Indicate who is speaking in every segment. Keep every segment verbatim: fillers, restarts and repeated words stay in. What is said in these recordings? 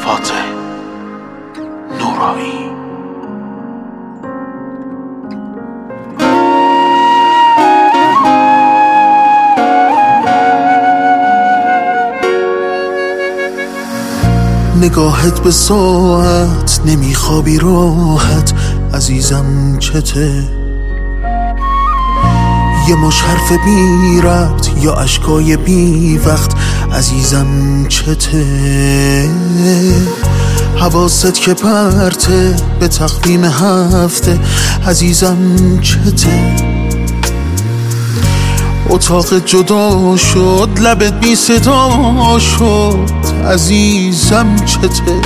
Speaker 1: توسط نورایی.
Speaker 2: نگاهت به ساعت، نمیخوابی راحت عزیزم چته؟ یه مش حرف بی ربط یا اشکای بی وقت عزیزم چته؟ حواست که پرته به تقویم هفته عزیزم چته؟ اتاق جدا شد، لبت بی صدا شد عزیزم چته؟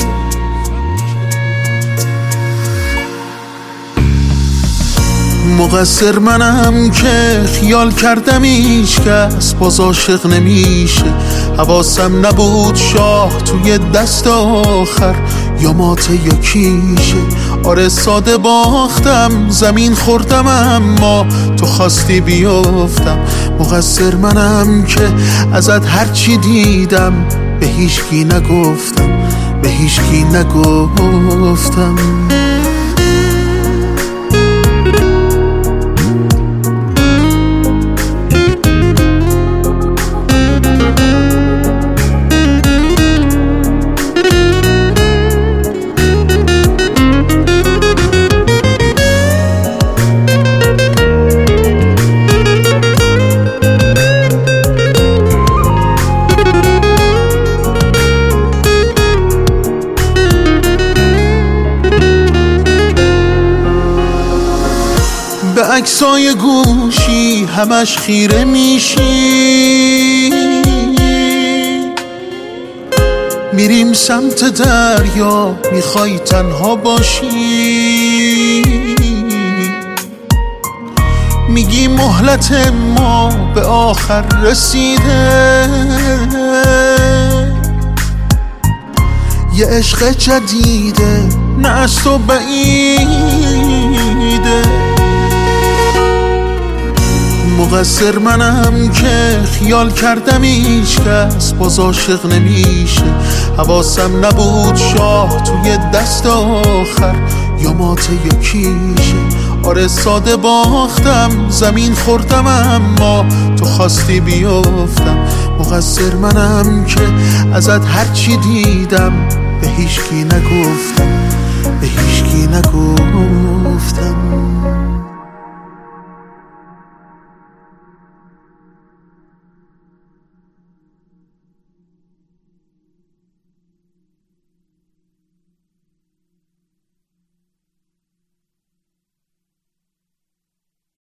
Speaker 2: مقصر منم که خیال کردم هیچ کس باز عاشق نمیشه. حواسم نبود شاه توی دست آخر یا ماته یا کیشه. آره ساده باختم، زمین خوردم اما تو خواستی بیافتم. مقصر منم که ازت هرچی دیدم به هیچکی نگفتم، به هیچکی نگفتم. به عکسای گوشی همش خیره میشی، میریم سمت دریا میخوای تنها باشی. میگی مهلت ما به آخر رسیده، یه عشق جدیده نه از تو بعیده. مقصر منم که خیال کردم هیچ کس باز عاشق نمیشه. حواسم نبود شاه توی دست آخر یا ماته یا کیشه. آره ساده باختم، زمین خوردم اما تو خواستی بیافتم. مقصر منم که ازت هرچی دیدم به هیچکی نگفتم، به هیچکی نگفتم.